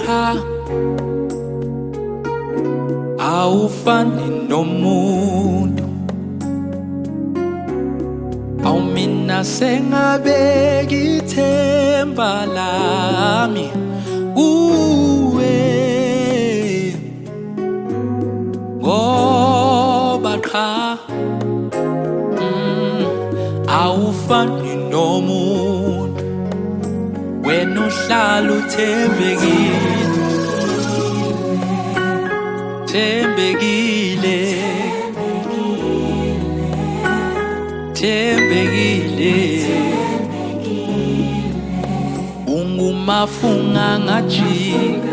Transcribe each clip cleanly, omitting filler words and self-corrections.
cha awufani nomuntu awumina sengabeka ithemba lami uwe ngoba cha awufani nomuntu wena uhlala uthembekile thembekile thembekile ungumafunga ngajika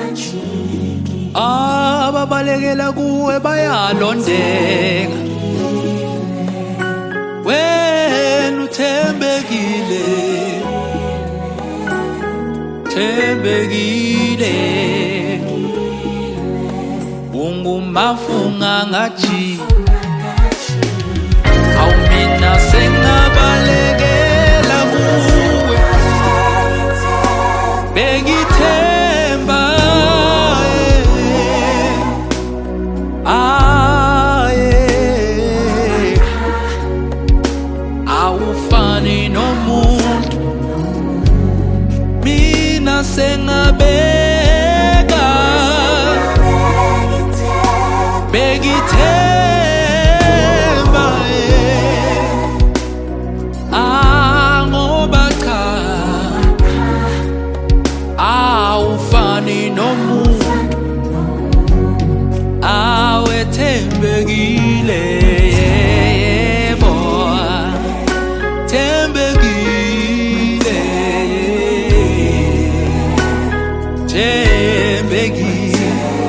ababalekela kuwe bayalondeka wena uthembekile thembekile ungumafunga ngajika awumina sengabalekela kuwe bengithemba awufani nomuntu mina sengabeka bengithemba ngoba cha awufani nomuntu awethembekile yebo thembekile thembekile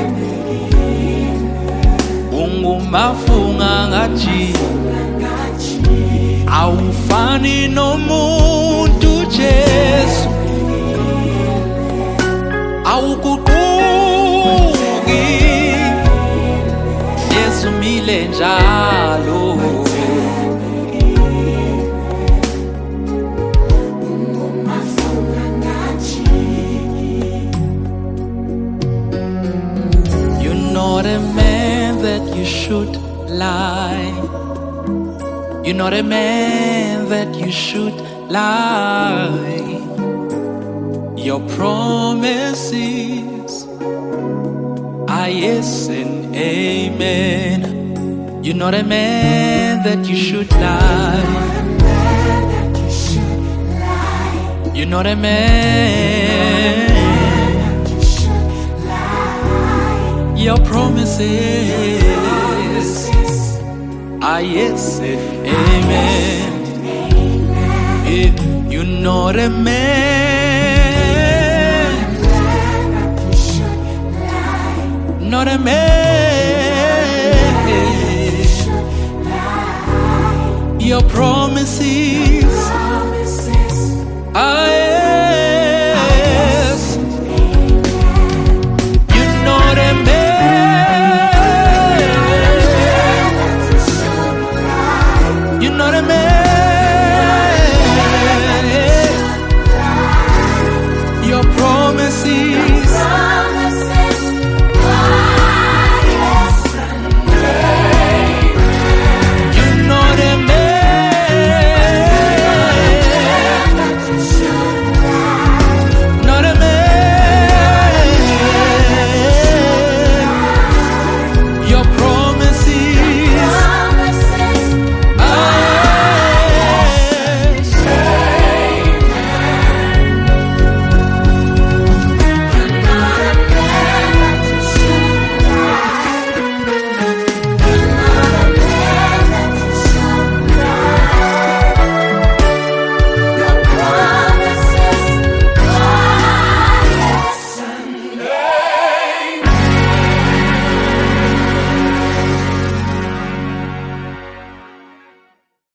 ungumafunga ngajika awufani nomuntu Jesu awuguquki Yesu mile njalo You're not a man that you should lie. You're not a man that you should lie. Your promises are yes and amen. You're not a man that you should lie. You're not a man. Your promises are yes and amen. You're not a man, not a man. Your promises